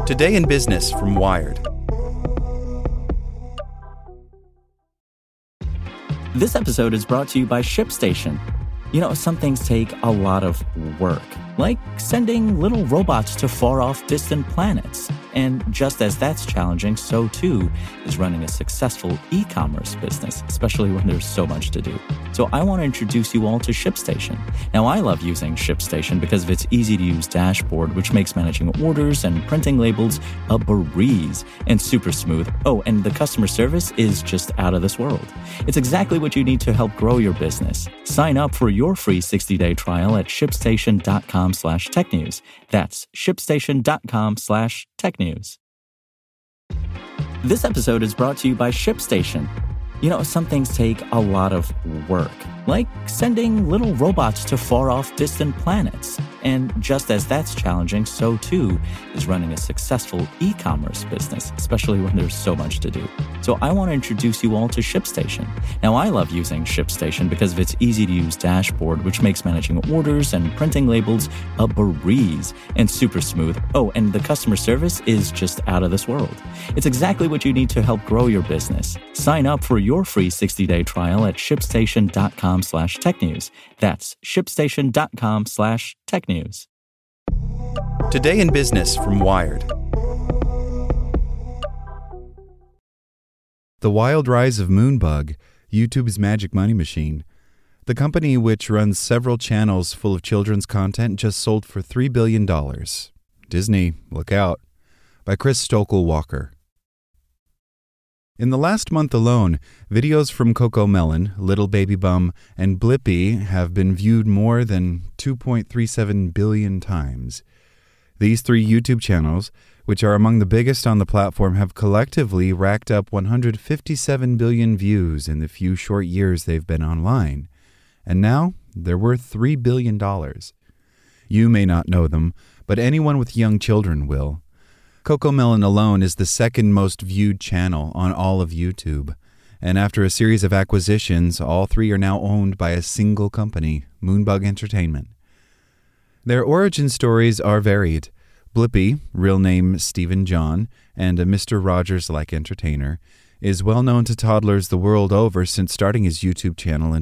Today in Business from Wired. This episode is brought to you by ShipStation. You know, some things take a lot of work, like sending little robots to far-off distant planets. And just as that's challenging, so too is running a successful e-commerce business, especially when there's so much to do. So I want to introduce you all to ShipStation. Now, I love using ShipStation because of its easy-to-use dashboard, which makes managing orders and printing labels a breeze and super smooth. Oh, and the customer service is just out of this world. It's exactly what you need to help grow your business. Sign up for your free 60-day trial at shipstation.com/technews. That's shipstation.com/technews. This episode is brought to you by ShipStation. You know, some things take a lot of work, like sending little robots to far-off distant planets. And just as that's challenging, so too is running a successful e-commerce business, especially when there's so much to do. So I want to introduce you all to ShipStation. Now, I love using ShipStation because of its easy-to-use dashboard, which makes managing orders and printing labels a breeze and super smooth. Oh, and the customer service is just out of this world. It's exactly what you need to help grow your business. Sign up for your free 60-day trial at shipstation.com/technews. That's shipstation.com/technews. Today in Business from Wired. The wild rise of Moonbug, YouTube's magic money machine. The company, which runs several channels full of children's content, just sold for $3 billion. Disney, look out. By Chris Stokel-Walker. In the last month alone, videos from CoComelon, Little Baby Bum, and Blippi have been viewed more than 2.37 billion times. These three YouTube channels, which are among the biggest on the platform, have collectively racked up 157 billion views in the few short years they've been online. And now, they're worth $3 billion. You may not know them, but anyone with young children will. CoComelon alone is the second most viewed channel on all of YouTube. And after a series of acquisitions, all three are now owned by a single company, Moonbug Entertainment. Their origin stories are varied. Blippi, real name Stephen John, and a Mr. Rogers-like entertainer, is well known to toddlers the world over since starting his YouTube channel in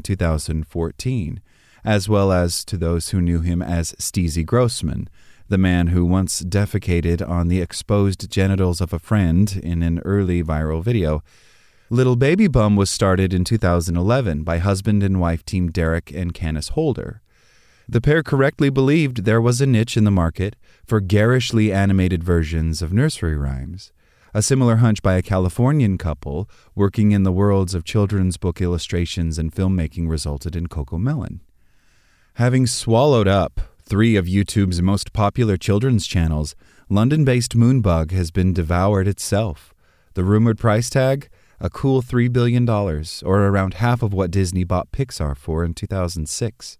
2014, as well as to those who knew him as Steezy Grossman, the man who once defecated on the exposed genitals of a friend in an early viral video. Little Baby Bum was started in 2011 by husband and wife team Derek and Candace Holder. The pair correctly believed there was a niche in the market for garishly animated versions of nursery rhymes. A similar hunch by a Californian couple working in the worlds of children's book illustrations and filmmaking resulted in CoComelon. Having swallowed up three of YouTube's most popular children's channels, London-based Moonbug has been devoured itself. The rumored price tag? A cool $3 billion, or around half of what Disney bought Pixar for in 2006.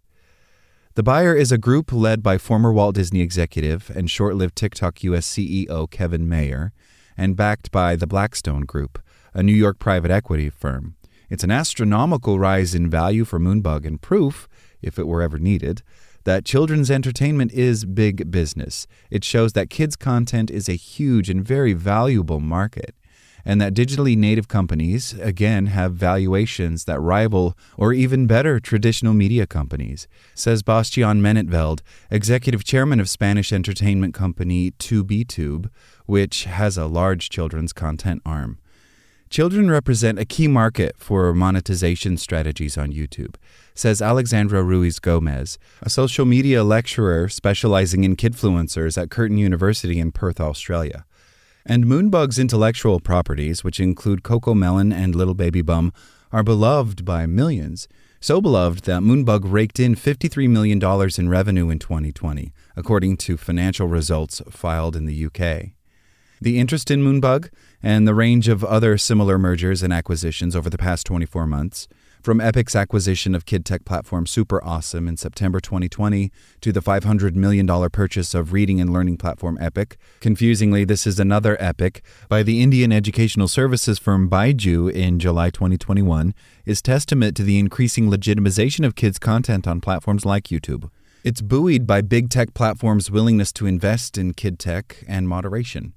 The buyer is a group led by former Walt Disney executive and short-lived TikTok US CEO Kevin Mayer, and backed by the Blackstone Group, a New York private equity firm. It's an astronomical rise in value for Moonbug and proof, if it were ever needed, that children's entertainment is big business. It shows that kids' content is a huge and very valuable market, and that digitally native companies, again, have valuations that rival or even better traditional media companies, says Bastian Menetveld, executive chairman of Spanish entertainment company 2BTube, which has a large children's content arm. Children represent a key market for monetization strategies on YouTube, says Alexandra Ruiz Gomez, a social media lecturer specializing in kidfluencers at Curtin University in Perth, Australia. And Moonbug's intellectual properties, which include CoComelon and Little Baby Bum, are beloved by millions. So beloved that Moonbug raked in $53 million in revenue in 2020, according to financial results filed in the UK. The interest in Moonbug and the range of other similar mergers and acquisitions over the past 24 months, from Epic's acquisition of kid tech platform Super Awesome in September 2020 to the $500 million purchase of reading and learning platform Epic. Confusingly, this is another Epic by the Indian educational services firm Baiju in July 2021, is testament to the increasing legitimization of kids' content on platforms like YouTube. It's buoyed by big tech platforms' willingness to invest in kid tech and moderation.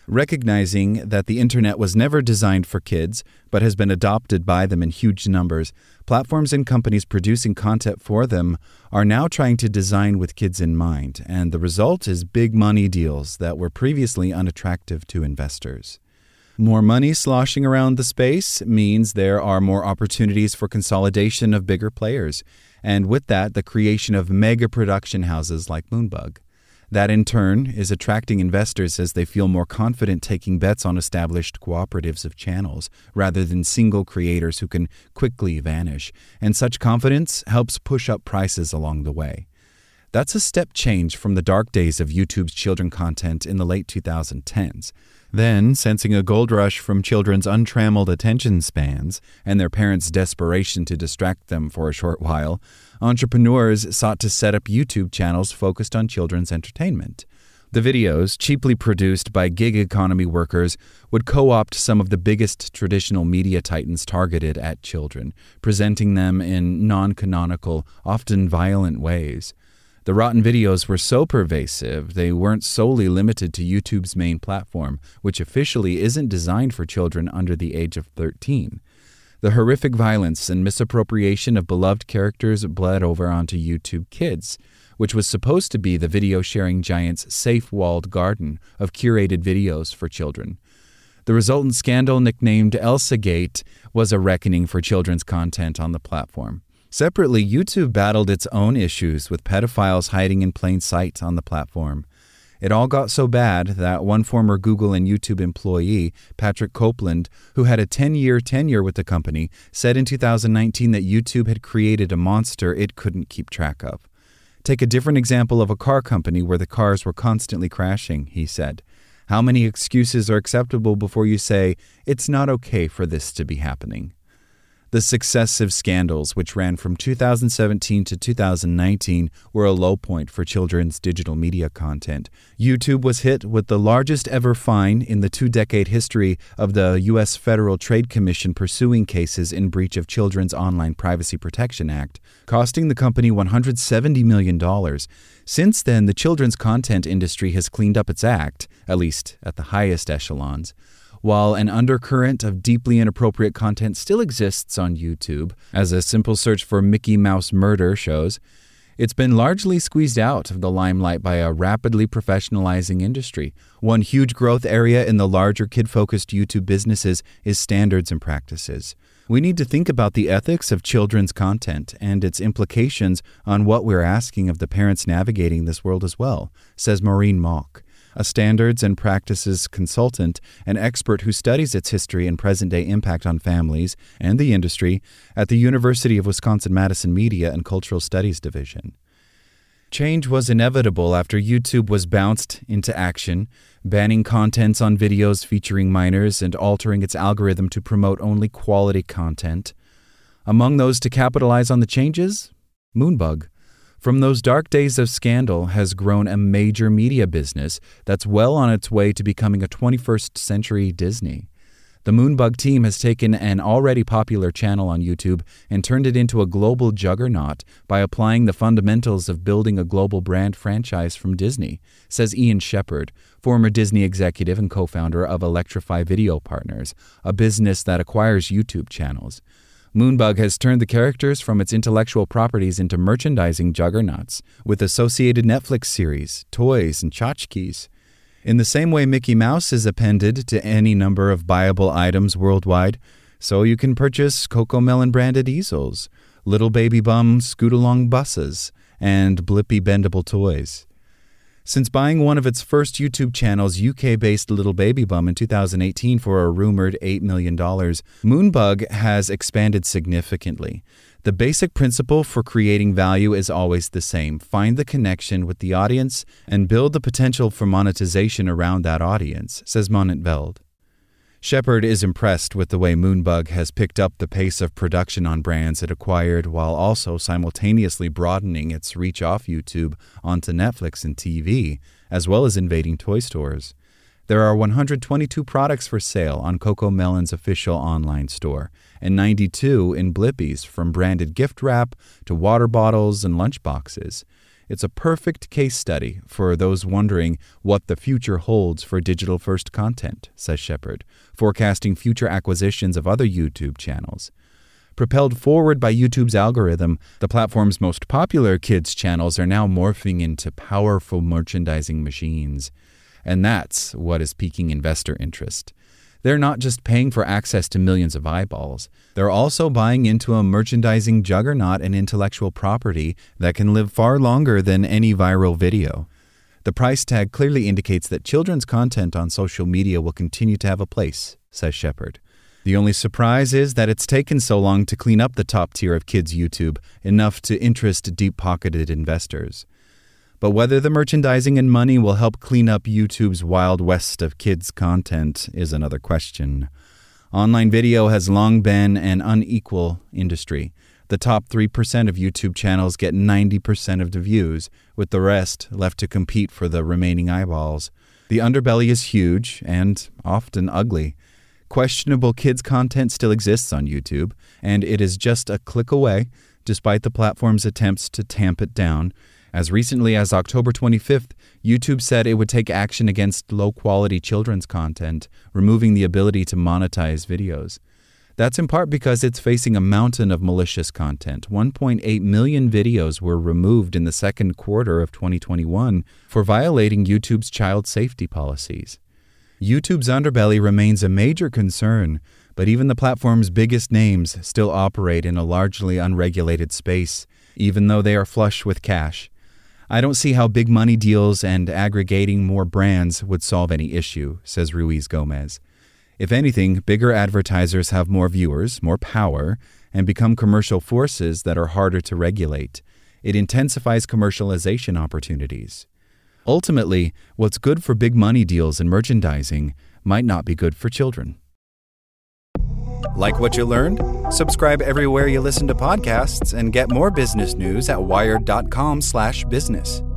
Recognizing that the internet was never designed for kids, but has been adopted by them in huge numbers, platforms and companies producing content for them are now trying to design with kids in mind, and the result is big money deals that were previously unattractive to investors. More money sloshing around the space means there are more opportunities for consolidation of bigger players, and with that, the creation of mega production houses like Moonbug. That, in turn, is attracting investors as they feel more confident taking bets on established cooperatives of channels rather than single creators who can quickly vanish, and such confidence helps push up prices along the way. That's a step change from the dark days of YouTube's children content in the late 2010s. Then, sensing a gold rush from children's untrammeled attention spans and their parents' desperation to distract them for a short while, entrepreneurs sought to set up YouTube channels focused on children's entertainment. The videos, cheaply produced by gig economy workers, would co-opt some of the biggest traditional media titans targeted at children, presenting them in non-canonical, often violent ways. The rotten videos were so pervasive, they weren't solely limited to YouTube's main platform, which officially isn't designed for children under the age of 13. The horrific violence and misappropriation of beloved characters bled over onto YouTube Kids, which was supposed to be the video-sharing giant's safe-walled garden of curated videos for children. The resultant scandal, nicknamed ElsaGate, was a reckoning for children's content on the platform. Separately, YouTube battled its own issues with pedophiles hiding in plain sight on the platform. It all got so bad that one former Google and YouTube employee, Patrick Copeland, who had a 10-year tenure with the company, said in 2019 that YouTube had created a monster it couldn't keep track of. Take a different example of a car company where the cars were constantly crashing, he said. How many excuses are acceptable before you say, it's not okay for this to be happening? The successive scandals, which ran from 2017 to 2019, were a low point for children's digital media content. YouTube was hit with the largest ever fine in the two-decade history of the U.S. Federal Trade Commission pursuing cases in breach of Children's Online Privacy Protection Act, costing the company $170 million. Since then, the children's content industry has cleaned up its act, at least at the highest echelons. While an undercurrent of deeply inappropriate content still exists on YouTube, as a simple search for Mickey Mouse murder shows, it's been largely squeezed out of the limelight by a rapidly professionalizing industry. One huge growth area in the larger kid-focused YouTube businesses is standards and practices. We need to think about the ethics of children's content and its implications on what we're asking of the parents navigating this world as well, says Maureen Mock, a standards and practices consultant and expert who studies its history and present-day impact on families and the industry at the University of Wisconsin-Madison Media and Cultural Studies Division. Change was inevitable after YouTube was bounced into action, banning contents on videos featuring minors and altering its algorithm to promote only quality content. Among those to capitalize on the changes, Moonbug. From those dark days of scandal has grown a major media business that's well on its way to becoming a 21st century Disney. The Moonbug team has taken an already popular channel on YouTube and turned it into a global juggernaut by applying the fundamentals of building a global brand franchise from Disney, says Ian Shepard, former Disney executive and co-founder of Electrify Video Partners, a business that acquires YouTube channels. Moonbug has turned the characters from its intellectual properties into merchandising juggernauts, with associated Netflix series, toys, and tchotchkes. In the same way Mickey Mouse is appended to any number of buyable items worldwide, so you can purchase CoComelon-branded easels, Little Baby Bum scoot-along buses, and Blippi bendable toys. Since buying one of its first YouTube channels, UK-based Little Baby Bum, in 2018 for a rumored $8 million, Moonbug has expanded significantly. The basic principle for creating value is always the same. Find the connection with the audience and build the potential for monetization around that audience, says Monat Veld. Shepard is impressed with the way Moonbug has picked up the pace of production on brands it acquired while also simultaneously broadening its reach off YouTube onto Netflix and TV, as well as invading toy stores. There are 122 products for sale on CoComelon's official online store, and 92 in Blippi's, from branded gift wrap to water bottles and lunchboxes. It's a perfect case study for those wondering what the future holds for digital-first content, says Shepard, forecasting future acquisitions of other YouTube channels. Propelled forward by YouTube's algorithm, the platform's most popular kids' channels are now morphing into powerful merchandising machines. And that's what is piquing investor interest. They're not just paying for access to millions of eyeballs. They're also buying into a merchandising juggernaut and intellectual property that can live far longer than any viral video. The price tag clearly indicates that children's content on social media will continue to have a place, says Shepard. The only surprise is that it's taken so long to clean up the top tier of kids' YouTube, enough to interest deep-pocketed investors. But whether the merchandising and money will help clean up YouTube's wild west of kids' content is another question. Online video has long been an unequal industry. The top 3% of YouTube channels get 90% of the views, with the rest left to compete for the remaining eyeballs. The underbelly is huge and often ugly. Questionable kids' content still exists on YouTube, and it is just a click away, despite the platform's attempts to tamp it down. As recently as October 25th, YouTube said it would take action against low-quality children's content, removing the ability to monetize videos. That's in part because it's facing a mountain of malicious content. 1.8 million videos were removed in the second quarter of 2021 for violating YouTube's child safety policies. YouTube's underbelly remains a major concern, but even the platform's biggest names still operate in a largely unregulated space, even though they are flush with cash. I don't see how big money deals and aggregating more brands would solve any issue, says Ruiz Gomez. If anything, bigger advertisers have more viewers, more power, and become commercial forces that are harder to regulate. It intensifies commercialization opportunities. Ultimately, what's good for big money deals and merchandising might not be good for children. Like what you learned? Subscribe everywhere you listen to podcasts and get more business news at wired.com/business.